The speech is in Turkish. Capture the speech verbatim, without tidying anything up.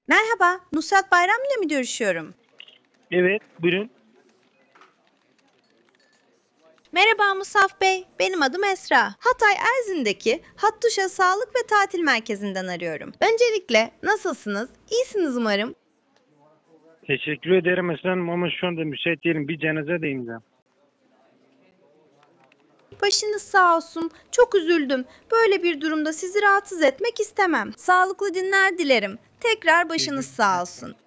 Merhaba, Nusrat Bayram ile mi görüşüyorum? Evet, buyurun. Merhaba Musaf Bey, benim adım Esra. Hatay Erzin'deki Hattuşa Sağlık ve Tatil Merkezi'nden arıyorum. Öncelikle nasılsınız? İyisiniz umarım. Teşekkür ederim efendim ama şu anda müsait değilim. Bir cenaze de imza. Başınız sağ olsun. Çok üzüldüm. Böyle bir durumda sizi rahatsız etmek istemem. Sağlıklı günler dilerim. Tekrar başınız sağ olsun.